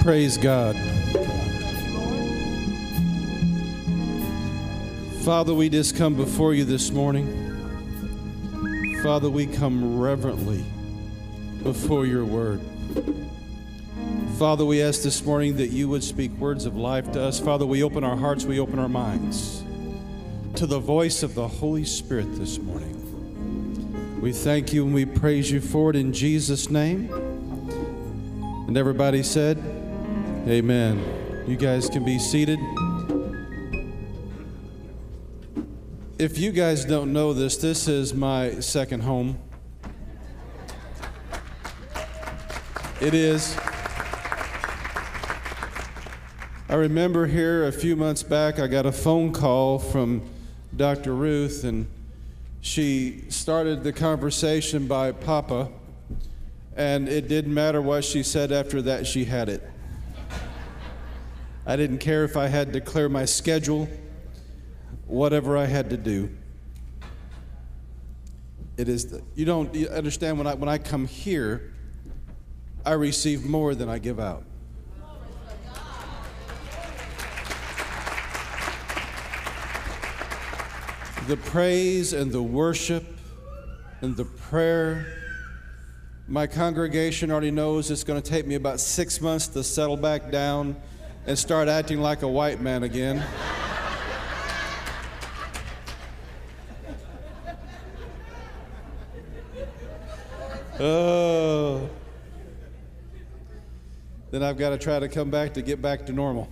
Praise God. Father, we just come before you this morning. Father, we come reverently before your word. Father, we ask this morning that you would speak words of life to us. Father, we open our hearts, we open our minds to the voice of the Holy Spirit this morning. We thank you and we praise you for it in Jesus' name. And everybody said, amen. You guys can be seated. If you guys don't know this, this is my second home. It is. I remember here a few months back, I got a phone call from Dr. Ruth, and she started the conversation by Papa, and it didn't matter what she said after that, she had it. I didn't care if I had to clear my schedule, whatever I had to do. It is, you understand, when I come here, I receive more than I give out. The praise and the worship and the prayer, my congregation already knows it's going to take me about 6 months to settle back down and start acting like a white man again. Oh. Then I've got to try to come back to get back to normal.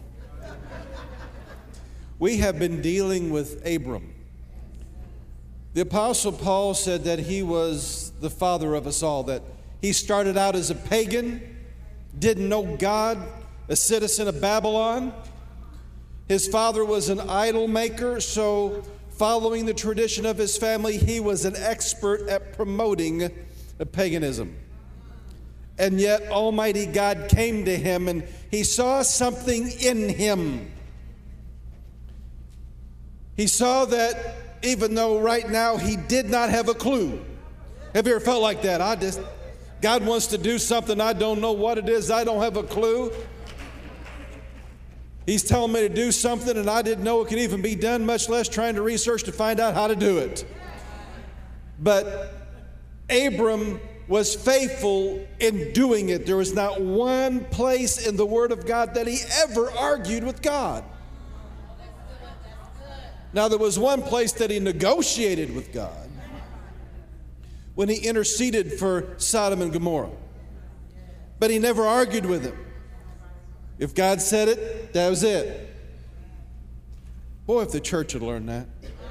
We have been dealing with Abram. The Apostle Paul said that he was the father of us all, that he started out as a pagan, didn't know God, a citizen of Babylon. His father was an idol maker, so following the tradition of his family, he was an expert at promoting paganism. And yet Almighty God came to him and he saw something in him. He saw that even though right now he did not have a clue. Have you ever felt like that? God wants to do something, I don't know what it is, I don't have a clue. He's telling me to do something and I didn't know it could even be done, much less trying to research to find out how to do it. But Abram was faithful in doing it. There was not one place in the Word of God that he ever argued with God. Now, there was one place that he negotiated with God when he interceded for Sodom and Gomorrah. But he never argued with him. If God said it, that was it. Boy, if the church had learned that.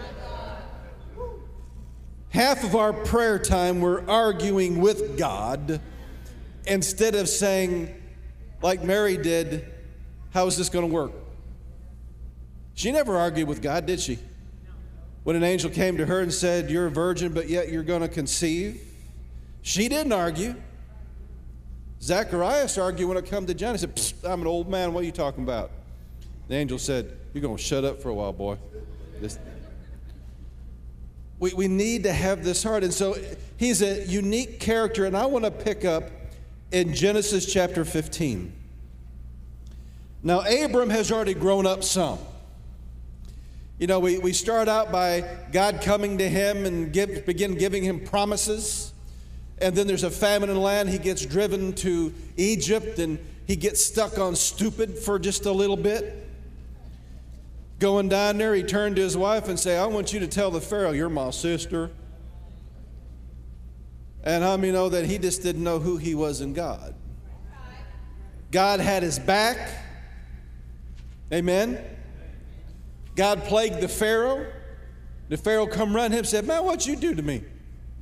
Half of our prayer time, we're arguing with God instead of saying, like Mary did, how is this going to work? She never argued with God, did she? When an angel came to her and said, you're a virgin, but yet you're going to conceive. She didn't argue. Zacharias argued when it come to John. He said, I'm an old man, what are you talking about? The angel said, you're going to shut up for a while, boy. We need to have this heart. And so he's a unique character, and I want to pick up in Genesis chapter 15. Now, Abram has already grown up some. You know, we start out by God coming to him and begin giving him promises. And then there's a famine in the land. He gets driven to Egypt, and he gets stuck on stupid for just a little bit. Going down there, he turned to his wife and said, I want you to tell the Pharaoh, you're my sister. And how many know that he just didn't know who he was in God? God had his back. Amen. God plagued the Pharaoh. The Pharaoh come run him and said, man, what'd you do to me?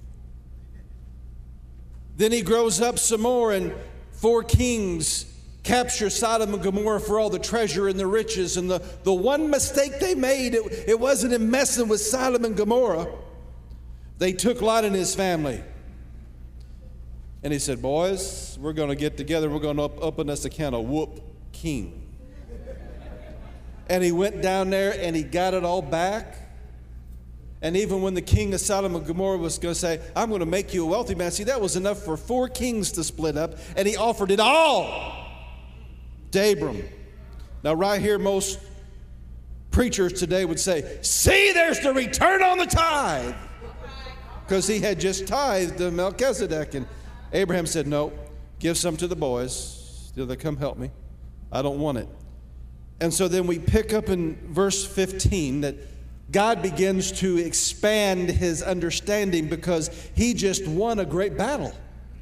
Then he grows up some more, and 4 kings capture Sodom and Gomorrah for all the treasure and the riches. And the one mistake they made, it wasn't in messing with Sodom and Gomorrah. They took Lot and his family. And he said, boys, we're going to get together. We're going to open us a can of whoop king. And he went down there and he got it all back. And even when the king of Sodom and Gomorrah was going to say, I'm going to make you a wealthy man. See, that was enough for 4 kings to split up. And he offered it all to Abram. Now, right here, most preachers today would say, see, there's the return on the tithe. Because he had just tithed to Melchizedek. And Abraham said, no, give some to the boys. Till they come help me. I don't want it. And so then we pick up in verse 15 that God begins to expand his understanding because he just won a great battle.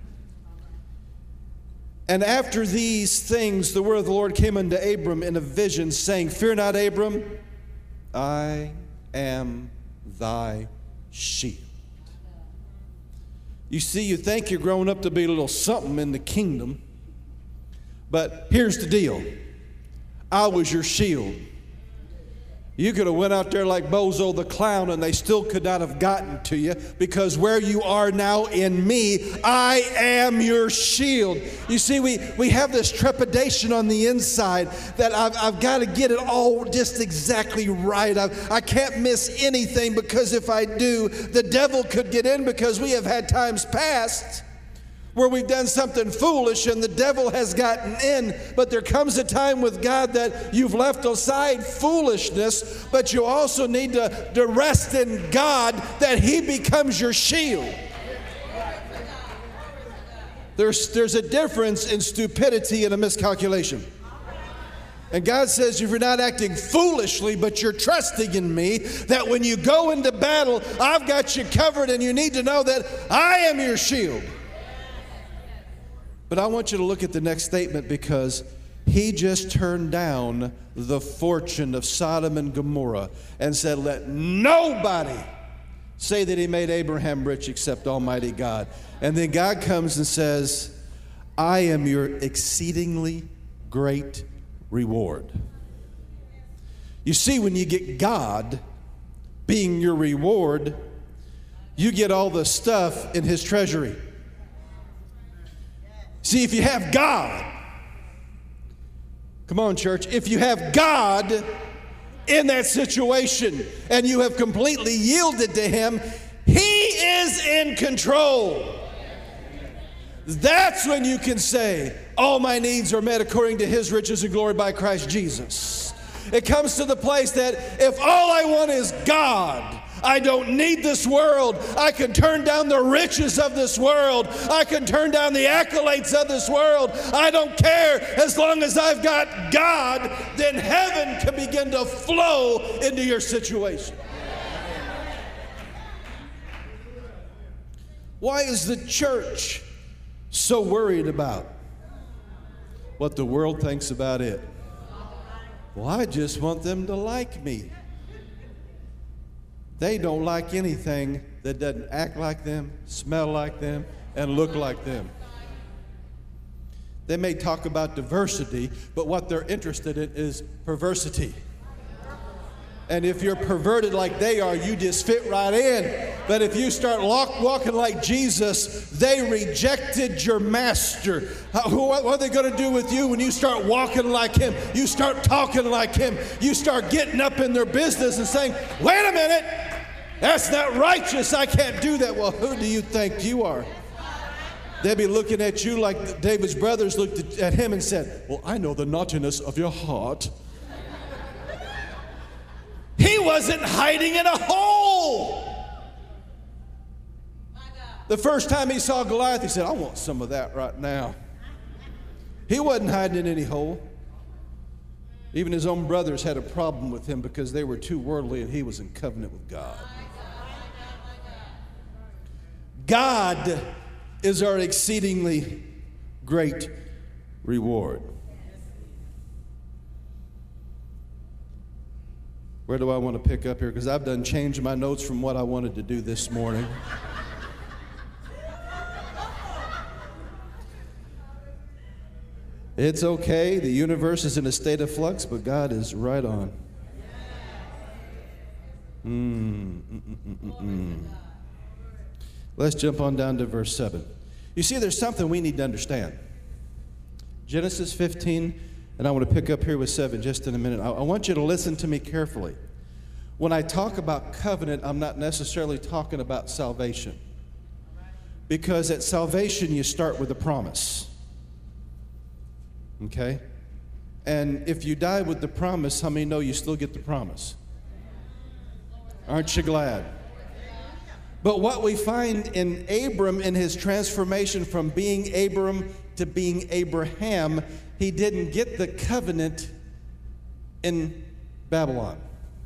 And after these things, the word of the Lord came unto Abram in a vision, saying, fear not, Abram, I am thy shield. You see, you think you're growing up to be a little something in the kingdom, but here's the deal. I was your shield. You could have went out there like Bozo the Clown and they still could not have gotten to you, because where you are now in me, I am your shield. You see, we have this trepidation on the inside that I've got to get it all just exactly right. I can't miss anything, because if I do, the devil could get in, because we have had times past where we've done something foolish and the devil has gotten in. But there comes a time with God that you've left aside foolishness, but you also need to rest in God, that he becomes your shield. There's a difference in stupidity and a miscalculation. And God says, if you're not acting foolishly, but you're trusting in me, that when you go into battle, I've got you covered, and you need to know that I am your shield. But I want you to look at the next statement, because he just turned down the fortune of Sodom and Gomorrah and said, let nobody say that he made Abraham rich except Almighty God. And then God comes and says, I am your exceedingly great reward. You see, when you get God being your reward, you get all the stuff in his treasury. See, if you have God, come on, church, if you have God in that situation and you have completely yielded to him, he is in control. That's when you can say, all my needs are met according to his riches and glory by Christ Jesus. It comes to the place that if all I want is God, I don't need this world. I can turn down the riches of this world. I can turn down the accolades of this world. I don't care. As long as I've got God, then heaven can begin to flow into your situation. Why is the church so worried about what the world thinks about it? Well, I just want them to like me. They don't like anything that doesn't act like them, smell like them, and look like them. They may talk about diversity, but what they're interested in is perversity. And if you're perverted like they are, you just fit right in. But if you start walking like Jesus, they rejected your master. What are they going to do with you when you start walking like him? You start talking like him. You start getting up in their business and saying, wait a minute, that's not righteous. I can't do that. Well, who do you think you are? They'll be looking at you like David's brothers looked at him and said, well, I know the naughtiness of your heart. He wasn't hiding in a hole. The first time he saw Goliath, he said, I want some of that right now. He wasn't hiding in any hole. Even his own brothers had a problem with him because they were too worldly and he was in covenant with God. God is our exceedingly great reward. Where do I want to pick up here? Because I've done changed my notes from what I wanted to do this morning. It's okay. The universe is in a state of flux, but God is right on. Let's jump on down to verse 7. You see, there's something we need to understand. Genesis 15, and I want to pick up here with 7 just in a minute. I want you to listen to me carefully. When I talk about covenant, I'm not necessarily talking about salvation. Because at salvation, you start with a promise. Okay? And if you die with the promise, how many know you still get the promise? Aren't you glad? But what we find in Abram, in his transformation from being Abram to being Abraham, he didn't get the covenant in Babylon.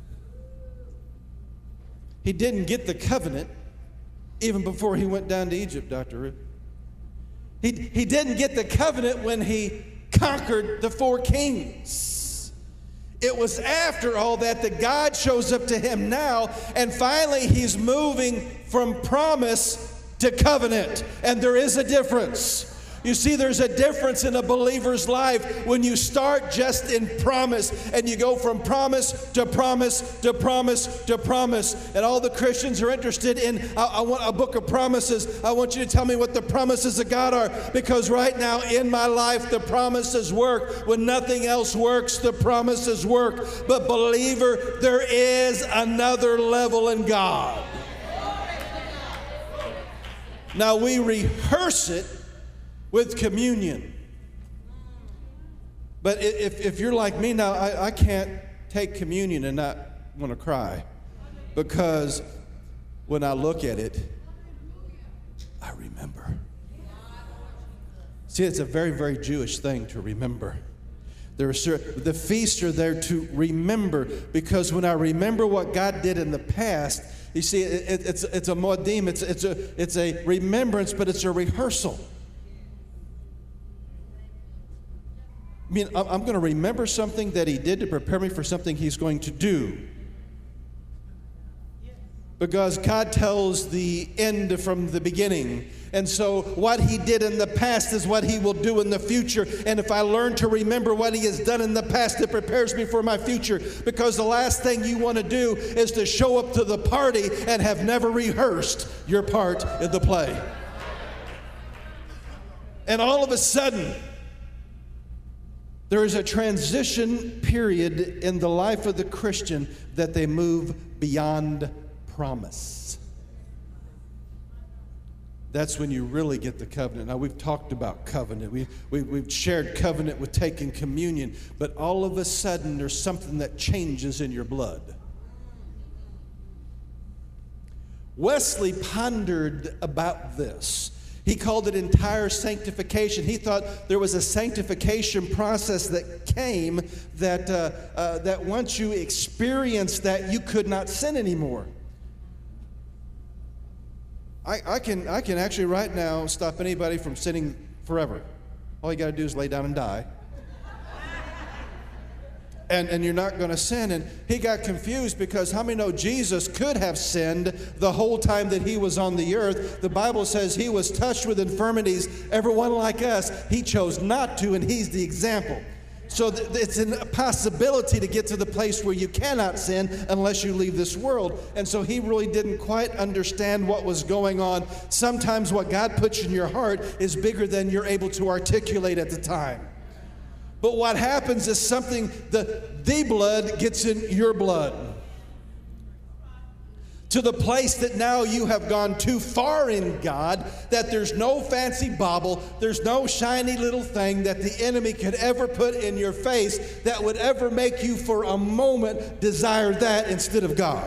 He didn't get the covenant even before he went down to Egypt, Dr. Ruth. He didn't get the covenant when he conquered the 4 kings. It was after all that God shows up to him now, and finally he's moving from promise to covenant. And there is a difference. You see, there's a difference in a believer's life when you start just in promise and you go from promise to promise to promise to promise. And all the Christians are interested in, I want a book of promises. I want you to tell me what the promises of God are, because right now in my life the promises work. When nothing else works, the promises work. But believer, there is another level in God. Now we rehearse it with communion. But if you're like me now, I can't take communion and not want to cry, because when I look at it, I remember. See, it's a very, very Jewish thing to remember. The feasts are there to remember, because when I remember what God did in the past, you see, it's a modim, it's a remembrance, but it's a rehearsal. I mean, I'm going to remember something that he did to prepare me for something he's going to do. Because God tells the end from the beginning. And so what he did in the past is what he will do in the future. And if I learn to remember what he has done in the past, it prepares me for my future. Because the last thing you want to do is to show up to the party and have never rehearsed your part in the play. And all of a sudden, there is a transition period in the life of the Christian that they move beyond promise. That's when you really get the covenant. Now, we've talked about covenant. We've shared covenant with taking communion. But all of a sudden, there's something that changes in your blood. Wesley pondered about this. He called it entire sanctification. He thought there was a sanctification process that came that once you experienced that, you could not sin anymore. I can actually right now stop anybody from sinning forever. All you got to do is lay down and die. And you're not going to sin. And he got confused, because how many know Jesus could have sinned the whole time that he was on the earth? The Bible says he was touched with infirmities, everyone like us. He chose not to, and he's the example. So it's a possibility to get to the place where you cannot sin unless you leave this world. And so he really didn't quite understand what was going on. Sometimes what God puts in your heart is bigger than you're able to articulate at the time. But what happens is something, the blood gets in your blood. To the place that now you have gone too far in God, that there's no fancy bauble, there's no shiny little thing that the enemy could ever put in your face that would ever make you for a moment desire that instead of God.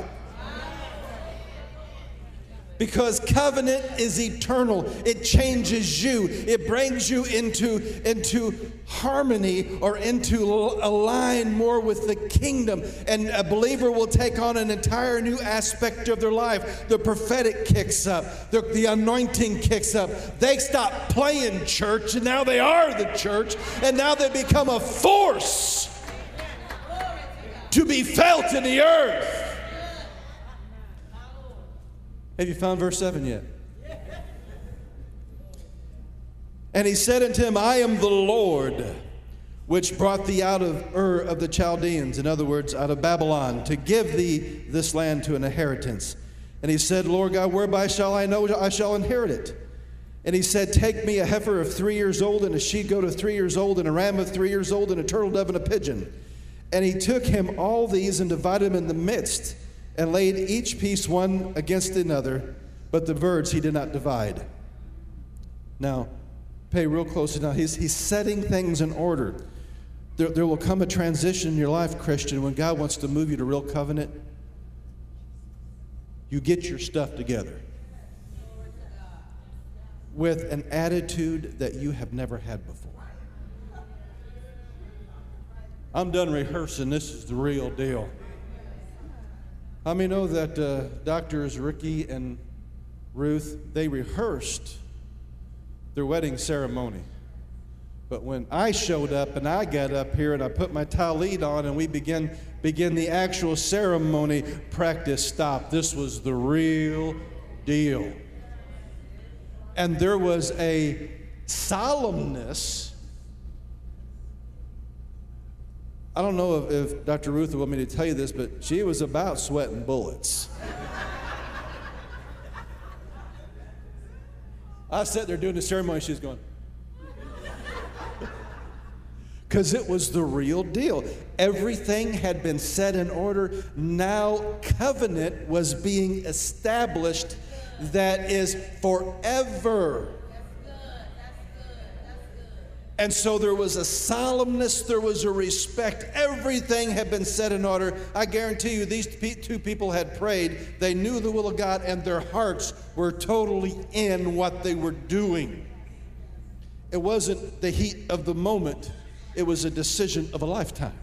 Because covenant is eternal. It changes you. It brings you into harmony, or into a line more with the kingdom. And a believer will take on an entire new aspect of their life. The prophetic kicks up. The anointing kicks up. They stop playing church, and now they are the church. And now they become a force to be felt in the earth. Have you found verse 7 yet? And he said unto him, I am the Lord, which brought thee out of Ur of the Chaldeans, in other words, out of Babylon, to give thee this land to an inheritance. And he said, Lord God, whereby shall I know I shall inherit it? And he said, take me a heifer of 3 years old, and a she-goat of 3 years old, and a ram of 3 years old, and a turtle dove and a pigeon. And he took him all these and divided them in the midst, and laid each piece one against another, but the birds he did not divide. Now, pay real close now. He's setting things in order. There will come a transition in your life, Christian, when God wants to move you to real covenant. You get your stuff together with an attitude that you have never had before. I'm done rehearsing. This is the real deal. How many know that Doctors Ricky and Ruth, they rehearsed their wedding ceremony? But when I showed up and I got up here and I put my tallit on and we begin the actual ceremony, practice stopped. This was the real deal. And there was a solemnness. I don't know if Dr. Ruth will want me to tell you this, but she was about sweating bullets. I sat there doing the ceremony, she was going, because it was the real deal. Everything had been set in order. Now covenant was being established that is forever. And so there was a solemnness, there was a respect. Everything had been set in order. I guarantee you these two people had prayed. They knew the will of God and their hearts were totally in what they were doing. It wasn't the heat of the moment. It was a decision of a lifetime.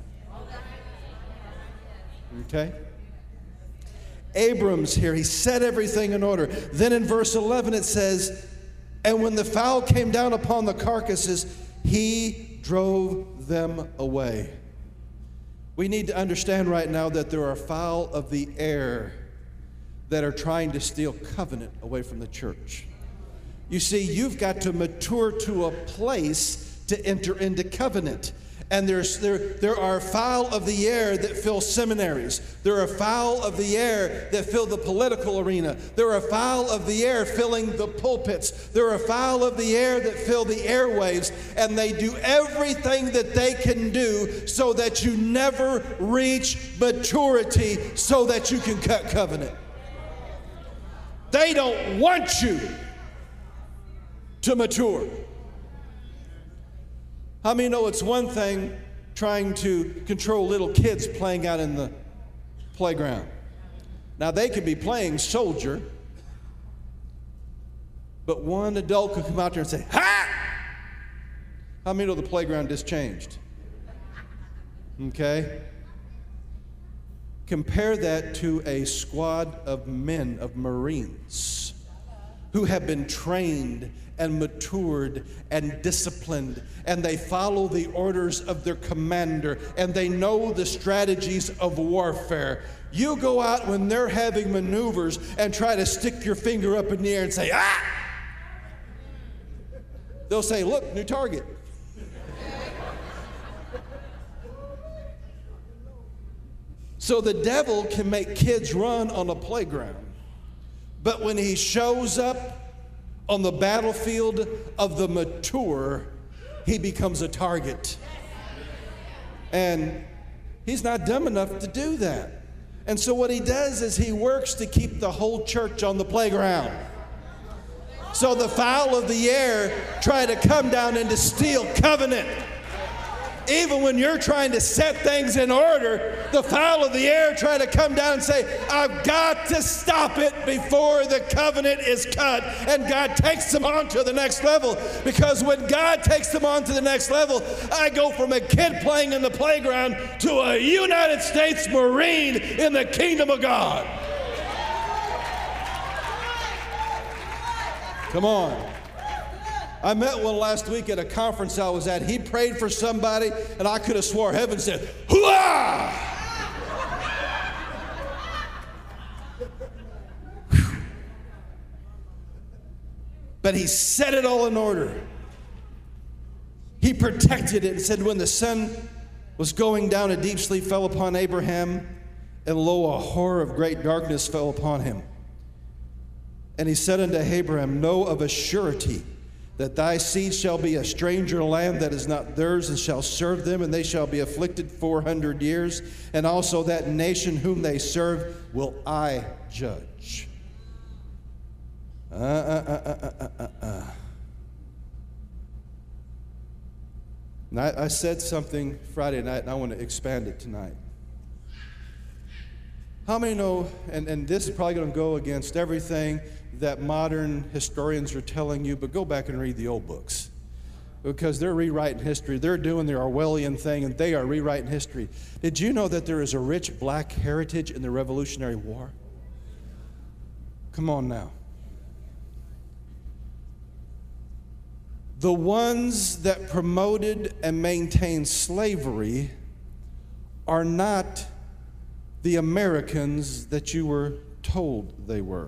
Okay? Abram's here. He set everything in order. Then in verse 11 it says, and when the fowl came down upon the carcasses, he drove them away. We need to understand right now that there are fowl of the air that are trying to steal covenant away from the church. You see, you've got to mature to a place to enter into covenant. And there are fowl of the air that fill seminaries. There are fowl of the air that fill the political arena. There are fowl of the air filling the pulpits. There are fowl of the air that fill the airwaves. And they do everything that they can do so that you never reach maturity so that you can cut covenant. They don't want you to mature. How many know it's one thing trying to control little kids playing out in the playground? Now, they could be playing soldier, but one adult could come out there and say, ha! How many know the playground just changed? Okay? Compare that to a squad of men, of Marines, who have been trained and matured and disciplined, and they follow the orders of their commander, and they know the strategies of warfare. You go out when they're having maneuvers and try to stick your finger up in the air and say, ah! They'll say, look, new target. So the devil can make kids run on a playground, but when he shows up on the battlefield of the mature, he becomes a target. And he's not dumb enough to do that. And so what he does is he works to keep the whole church on the playground. So the fowl of the air try to come down and to steal covenant. Even when you're trying to set things in order, the fowl of the air try to come down and say, I've got to stop it before the covenant is cut. And God takes them on to the next level. Because when God takes them on to the next level, I go from a kid playing in the playground to a United States Marine in the kingdom of God. Come on. I met one last week at a conference I was at. He prayed for somebody, and I could have swore heaven said, hooah! But he set it all in order. He protected it and said, when the sun was going down, a deep sleep fell upon Abraham, and lo, a horror of great darkness fell upon him. And he said unto Abraham, know of a surety that thy seed shall be a stranger in a land that is not theirs, and shall serve them, and they shall be afflicted 400 years. And also that nation whom they serve will I judge. And I said something Friday night, and I want to expand it tonight. How many know, and this is probably going to go against everything that modern historians are telling you, but go back and read the old books. Because they're rewriting history. They're doing their Orwellian thing, and they are rewriting history. Did you know that there is a rich black heritage in the Revolutionary War? Come on now. The ones that promoted and maintained slavery are not the Americans that you were told they were.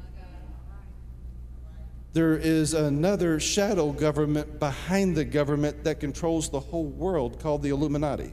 There is another shadow government behind the government that controls the whole world called the Illuminati.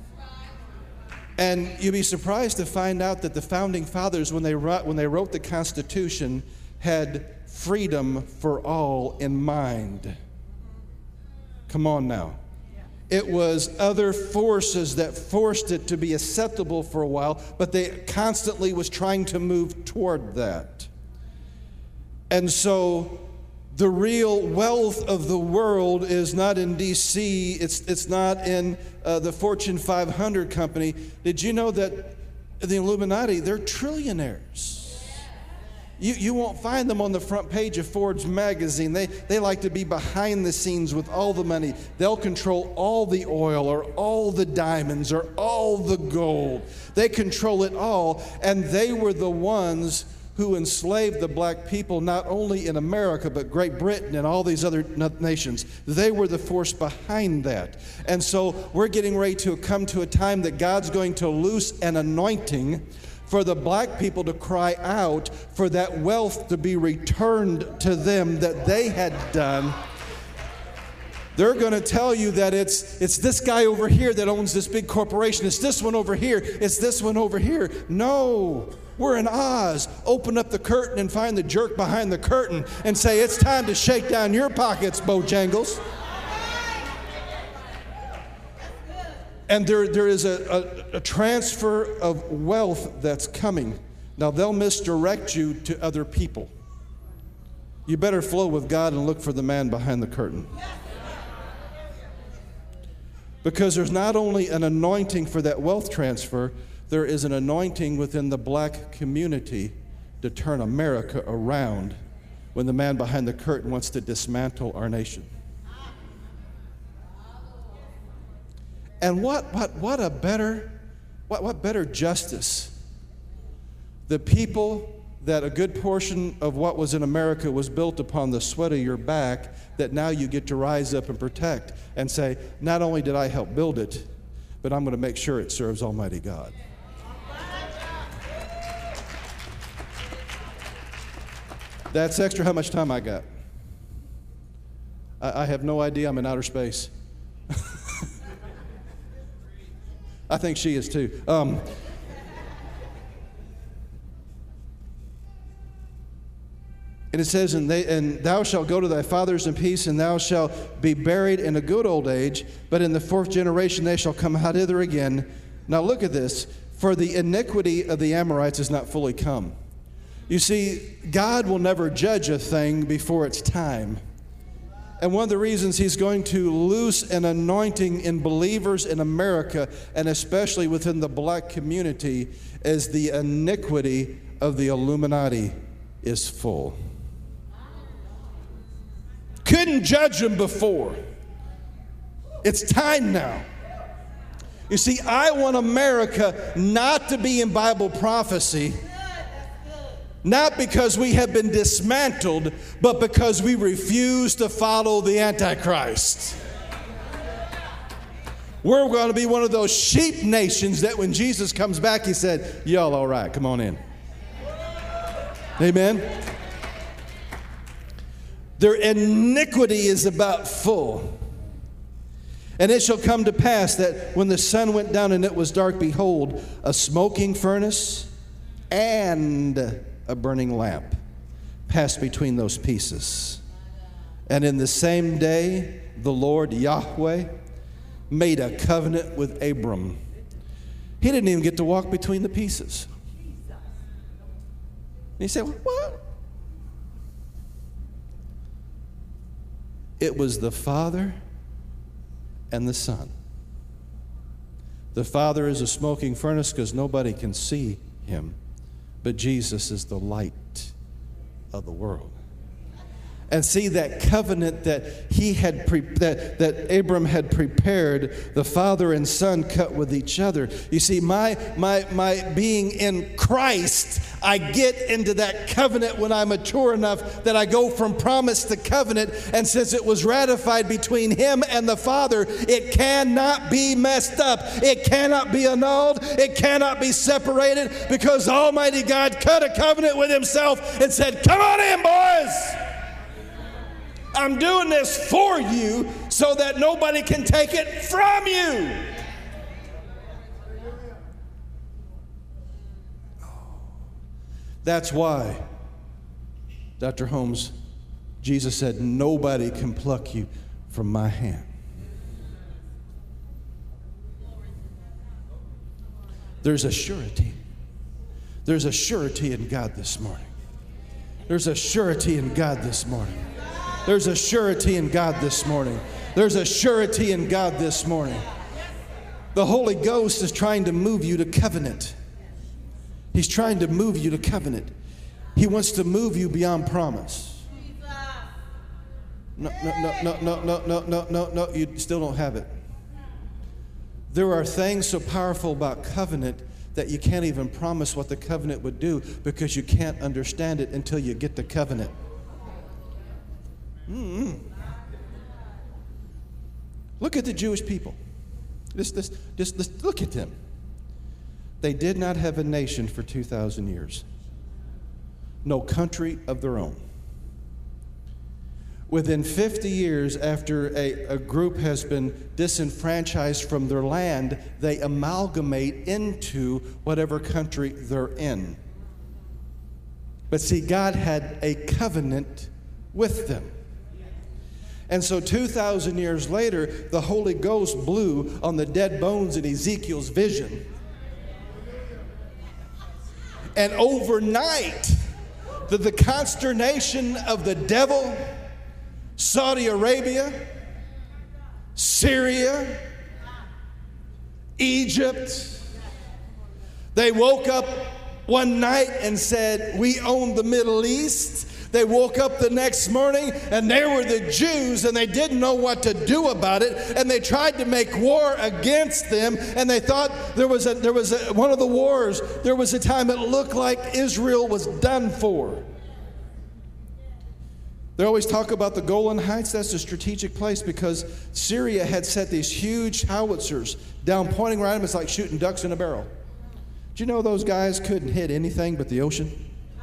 And you'd be surprised to find out that the founding fathers, when they wrote the Constitution, had freedom for all in mind. Come on now. It was other forces that forced it to be acceptable for a while, but they constantly was trying to move toward that. And so the real wealth of the world is not in D.C., it's not in the Fortune 500 company. Did you know that the Illuminati, they're trillionaires? You won't find them on the front page of Forbes magazine. They like to be behind the scenes with all the money. They'll control all the oil or all the diamonds or all the gold. They control it all, and they were the ones who enslaved the black people, not only in America, but Great Britain and all these other nations. They were the force behind that. And so we're getting ready to come to a time that God's going to loose an anointing for the black people to cry out for that wealth to be returned to them that they had done. They're going to tell you that it's this guy over here that owns this big corporation. It's this one over here. It's this one over here. No, we're in Oz. Open up the curtain and find the jerk behind the curtain and say, it's time to shake down your pockets, Bojangles. And there is a transfer of wealth that's coming. Now, they'll misdirect you to other people. You better flow with God and look for the man behind the curtain. Because there's not only an anointing for that wealth transfer, there is an anointing within the black community to turn America around when the man behind the curtain wants to dismantle our nation. And what better justice? The people that a good portion of what was in America was built upon the sweat of your back, that now you get to rise up and protect and say, not only did I help build it, but I'm going to make sure it serves Almighty God. That's extra how much time I got. I have no idea. I'm in outer space. I think she is too. And it says, and thou shalt go to thy fathers in peace, and thou shalt be buried in a good old age, but in the fourth generation they shall come out hither again. Now look at this. For the iniquity of the Amorites is not fully come. You see, God will never judge a thing before its time. And one of the reasons he's going to loose an anointing in believers in America, and especially within the black community, is the iniquity of the Illuminati is full. Couldn't judge them before. It's time now. You see, I want America not to be in Bible prophecy, not because we have been dismantled, but because we refuse to follow the Antichrist. We're going to be one of those sheep nations that when Jesus comes back, he said, y'all all right, come on in. Amen? Their iniquity is about full. And it shall come to pass that when the sun went down and it was dark, behold, a smoking furnace and a burning lamp passed between those pieces. And in the same day, the Lord Yahweh made a covenant with Abram. He didn't even get to walk between the pieces. And you say, what? It was the Father and the Son. The Father is a smoking furnace because nobody can see him, but Jesus is the light of the world. And see, that covenant that that Abram had prepared, the Father and Son cut with each other. You see, my being in Christ, I get into that covenant when I'm mature enough that I go from promise to covenant. And since it was ratified between him and the Father, it cannot be messed up. It cannot be annulled. It cannot be separated, because Almighty God cut a covenant with himself and said, "Come on in, boys. I'm doing this for you so that nobody can take it from you." That's why, Dr. Holmes, Jesus said, "Nobody can pluck you from my hand." There's a surety. There's a surety in God this morning. There's a surety in God this morning. There's a surety in God this morning. There's a surety in God this morning. The Holy Ghost is trying to move you to covenant. He's trying to move you to covenant. He wants to move you beyond promise. No, you still don't have it. There are things so powerful about covenant that you can't even promise what the covenant would do, because you can't understand it until you get the covenant. Look at the Jewish people. Just look at them. They did not have a nation for 2,000 years. No country of their own. Within 50 years after a group has been disenfranchised from their land, they amalgamate into whatever country they're in. But see, God had a covenant with them. And so 2,000 years later, the Holy Ghost blew on the dead bones in Ezekiel's vision. And overnight, the consternation of the devil, Saudi Arabia, Syria, Egypt, they woke up one night and said, "We own the Middle East." They woke up the next morning and they were the Jews, and they didn't know what to do about it, and they tried to make war against them, and they thought one of the wars, there was a time it looked like Israel was done for. They always talk about the Golan Heights. That's a strategic place because Syria had set these huge howitzers down, pointing right at them. It's like shooting ducks in a barrel. Do you know those guys couldn't hit anything but the ocean?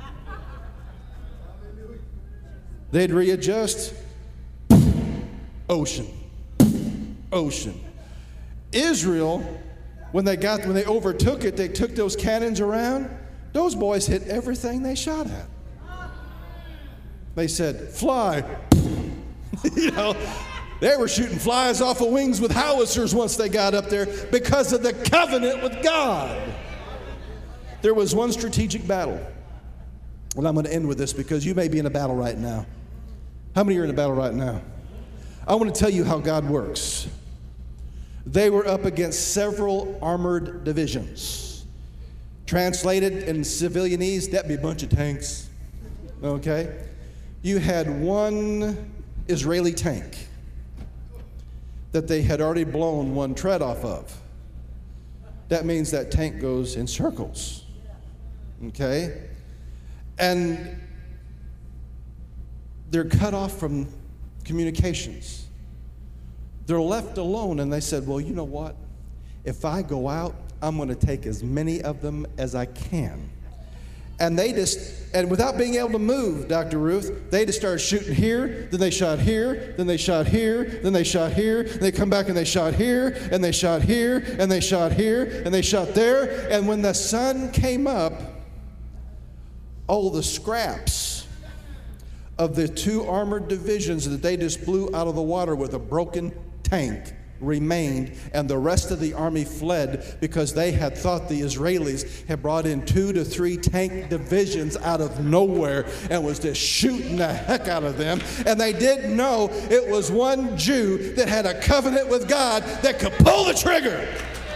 They'd readjust. Ocean. Ocean. Israel, when they overtook it, they took those cannons around. Those boys hit everything they shot at. They said, "Fly." You know, they were shooting flies off of wings with howitzers once they got up there because of the covenant with God. There was one strategic battle. And I'm going to end with this because you may be in a battle right now. How many are in a battle right now? I want to tell you how God works. They were up against several armored divisions. Translated in civilianese, that'd be a bunch of tanks. Okay? You had one Israeli tank that they had already blown one tread off of. That means that tank goes in circles. Okay? And they're cut off from communications. They're left alone, and they said, "Well, you know what? If I go out, I'm going to take as many of them as I can." And and without being able to move, Dr. Ruth, they just started shooting here, then they shot here, then they shot here, then they shot here, and they come back and they shot here, and they shot here, and they shot here, and they shot there. And when the sun came up, all the scraps of the two armored divisions that they just blew out of the water with a broken tank remained, and the rest of the army fled because they had thought the Israelis had brought in 2 to 3 tank divisions out of nowhere and was just shooting the heck out of them. And they didn't know it was one Jew that had a covenant with God that could pull the trigger.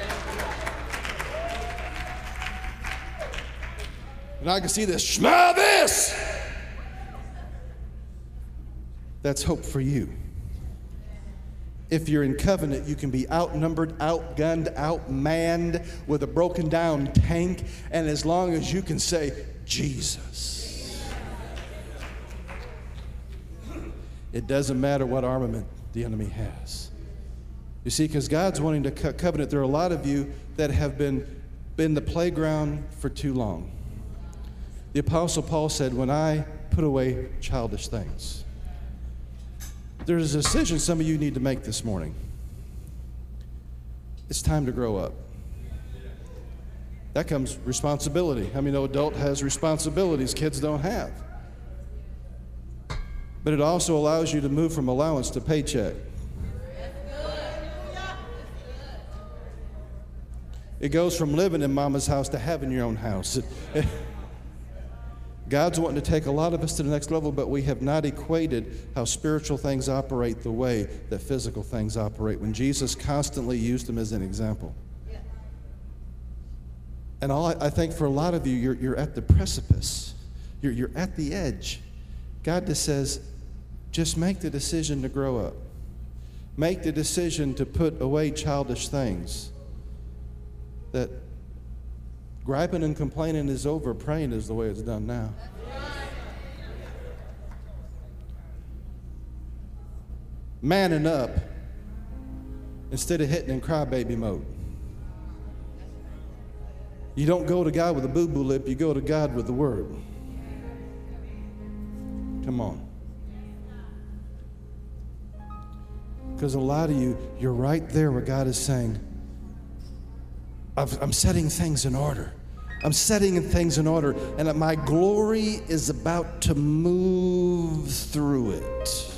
And I can see this, smell this! That's hope for you. If you're in covenant, you can be outnumbered, outgunned, outmanned with a broken down tank, and as long as you can say, Jesus. It doesn't matter what armament the enemy has. You see, because God's wanting to cut covenant. There are a lot of you that have been the playground for too long. The Apostle Paul said, when I put away childish things. There's a decision some of you need to make this morning. It's time to grow up. That comes responsibility. I mean, no adult has responsibilities kids don't have. But it also allows you to move from allowance to paycheck. It goes from living in mama's house to having your own house. God's wanting to take a lot of us to the next level, but we have not equated how spiritual things operate the way that physical things operate, when Jesus constantly used them as an example. And I think for a lot of you, you're at the precipice. You're at the edge. God just says, just make the decision to grow up. Make the decision to put away childish things. That griping and complaining is over. Praying is the way it's done now. Manning up instead of hitting in crybaby mode. You don't go to God with a boo-boo lip. You go to God with the Word. Come on. Because a lot of you, you're right there where God is saying, I'm setting things in order. I'm setting things in order, and my glory is about to move through it.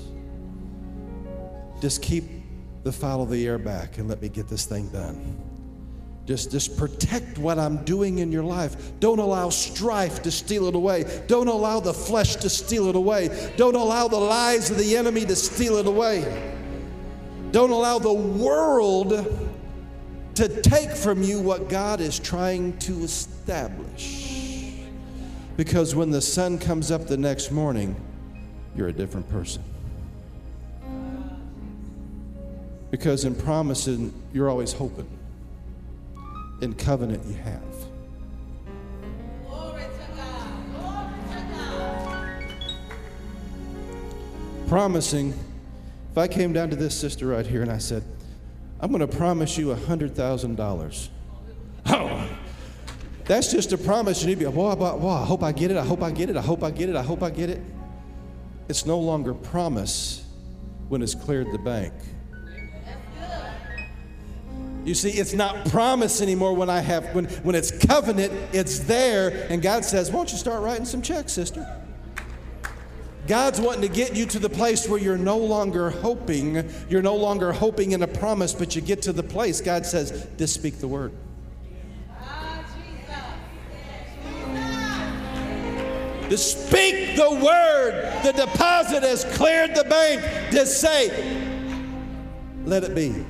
Just keep the foul of the air back and let me get this thing done. Just protect what I'm doing in your life. Don't allow strife to steal it away. Don't allow the flesh to steal it away. Don't allow the lies of the enemy to steal it away. Don't allow the world to take from you what God is trying to establish. Because when the sun comes up the next morning, you're a different person. Because in promising, you're always hoping. In covenant, you have. Glory to God. Glory to God. Promising, if I came down to this sister right here and I said, I'm going to promise you $100,000. Oh, that's just a promise. You need to be, I hope I get it. I hope I get it. I hope I get it. I hope I get it. It's no longer promise when it's cleared the bank. You see, it's not promise anymore when it's covenant, it's there, and God says, won't you start writing some checks, sister? God's wanting to get you to the place where you're no longer hoping in a promise, but you get to the place, God says, just speak the word. Just speak the word. The deposit has cleared the bank. Just say, let it be.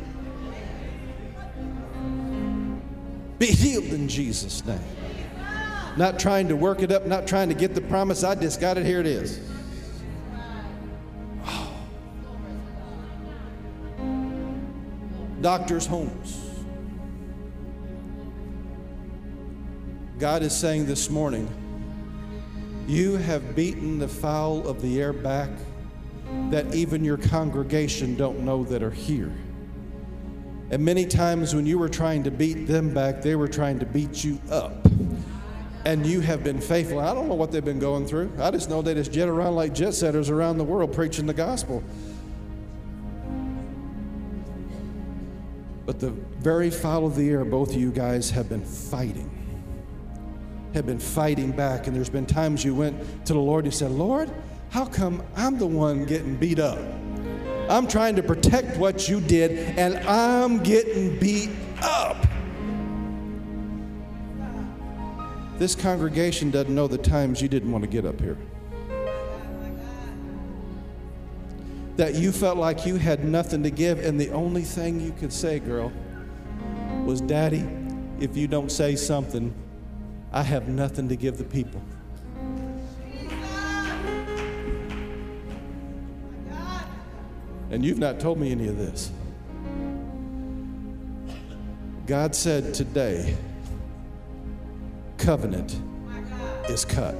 Be healed in Jesus' name. Not trying to work it up, not trying to get the promise. I just got it. Here it is. Oh. Doctors' homes. God is saying this morning, you have beaten the fowl of the air back that even your congregation don't know that are here. And many times when you were trying to beat them back, they were trying to beat you up. And you have been faithful. I don't know what they've been going through. I just know they just jet around like jet setters around the world preaching the gospel. But the very fowl of the air, both of you guys have been fighting back. And there's been times you went to the Lord and you said, Lord, how come I'm the one getting beat up? I'm trying to protect what you did, and I'm getting beat up. This congregation doesn't know the times you didn't want to get up here. That you felt like you had nothing to give, and the only thing you could say, girl, was, Daddy, if you don't say something, I have nothing to give the people. And you've not told me any of this. God said today, covenant is cut.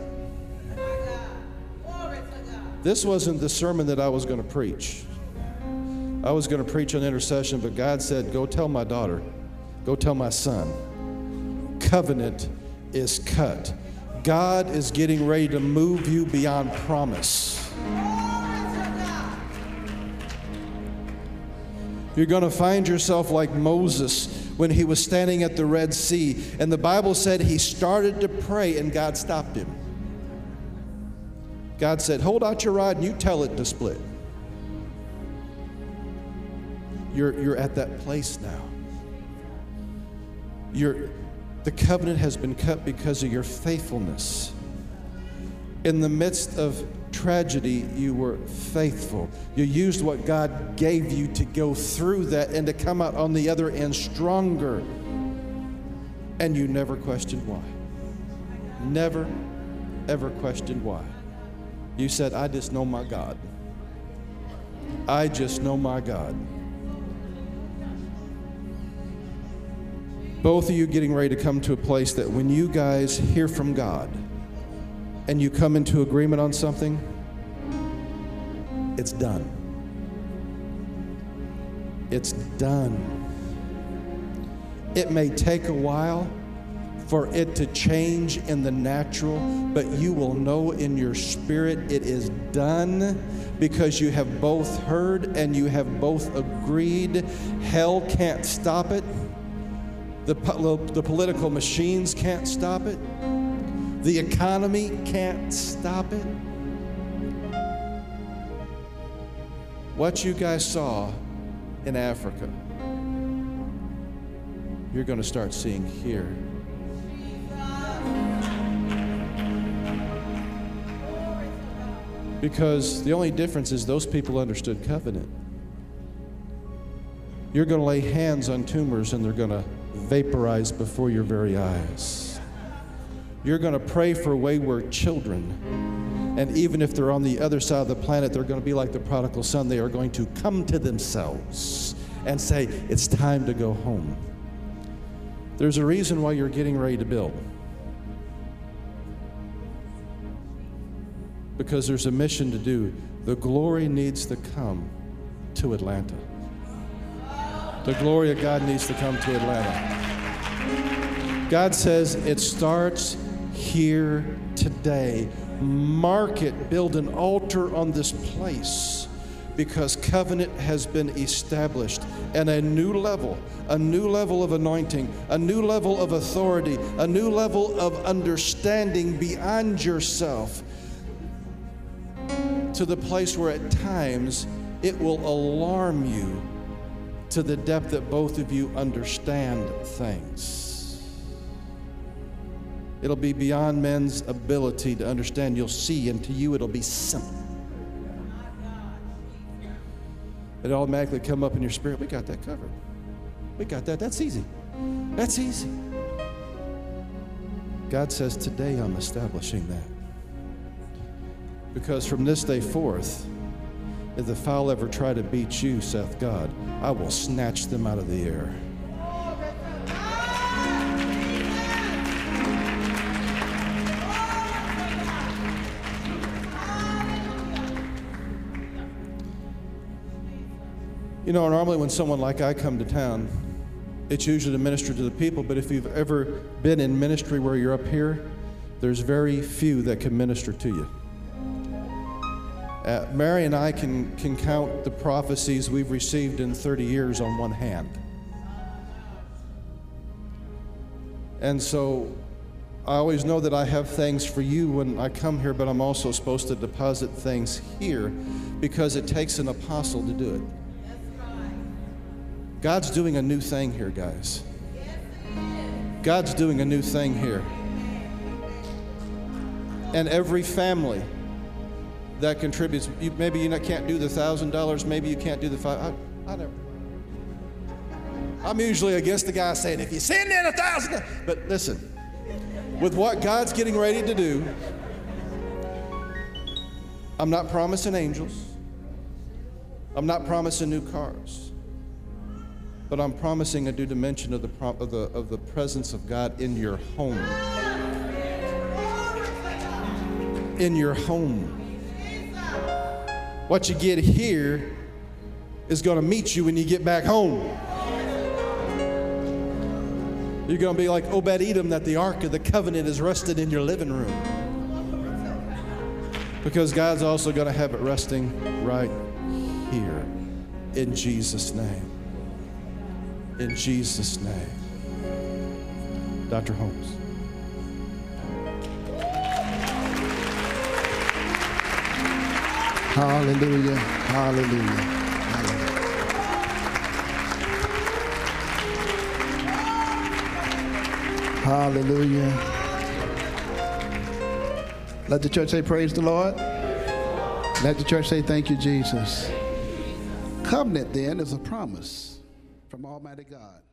This wasn't the sermon that I was going to preach. I was going to preach on intercession, but God said, go tell my daughter, go tell my son, covenant is cut. God is getting ready to move you beyond promise. You're going to find yourself like Moses when he was standing at the Red Sea, and the Bible said he started to pray and God stopped him. God said, hold out your rod and you tell it to split. You're at that place now. The covenant has been cut because of your faithfulness. In the midst of tragedy, you were faithful. You used what God gave you to go through that and to come out on the other end stronger. And you never questioned why. Never, ever questioned why. You said, I just know my God. I just know my God. Both of you getting ready to come to a place that when you guys hear from God and you come into agreement on something, it's done. It's done. It may take a while for it to change in the natural, but you will know in your spirit it is done because you have both heard and you have both agreed. Hell can't stop it. The political machines can't stop it. The economy can't stop it. What you guys saw in Africa, you're going to start seeing here. Because the only difference is those people understood covenant. You're going to lay hands on tumors and they're going to vaporize before your very eyes. You're going to pray for wayward children. And even if they're on the other side of the planet, they're going to be like the prodigal son. They are going to come to themselves and say, it's time to go home. There's a reason why you're getting ready to build. Because there's a mission to do. The glory needs to come to Atlanta. The glory of God needs to come to Atlanta. God says it starts here today. Mark it, build an altar on this place because covenant has been established and a new level of anointing, a new level of authority, a new level of understanding beyond yourself to the place where at times it will alarm you to the depth that both of you understand things. It'll be beyond men's ability to understand. You'll see, and to you it'll be simple. It'll automatically come up in your spirit. We got that covered. We got that. That's easy. That's easy. God says, today I'm establishing that. Because from this day forth, if the foul ever try to beat you, saith God, I will snatch them out of the air. You know, normally when someone like I come to town, it's usually to minister to the people, but if you've ever been in ministry where you're up here, there's very few that can minister to you. Mary and I can count the prophecies we've received in 30 years on one hand. And so I always know that I have things for you when I come here, but I'm also supposed to deposit things here because it takes an apostle to do it. God's doing a new thing here, guys. God's doing a new thing here. And every family that contributes, maybe you can't do the $1,000, maybe you can't do the $5,000. I'm usually against the guy saying, if you send in $1,000, but listen, with what God's getting ready to do, I'm not promising angels. I'm not promising new cars. But I'm promising a new dimension of the presence of God in your home. In your home. What you get here is going to meet you when you get back home. You're going to be like Obed-Edom, that the Ark of the Covenant is rested in your living room. Because God's also going to have it resting right here. In Jesus' name. In Jesus' name. Dr. Holmes. Hallelujah. Hallelujah. Hallelujah. Let the church say, praise the Lord. Let the church say, thank you, Jesus. Covenant then is a promise from Almighty God.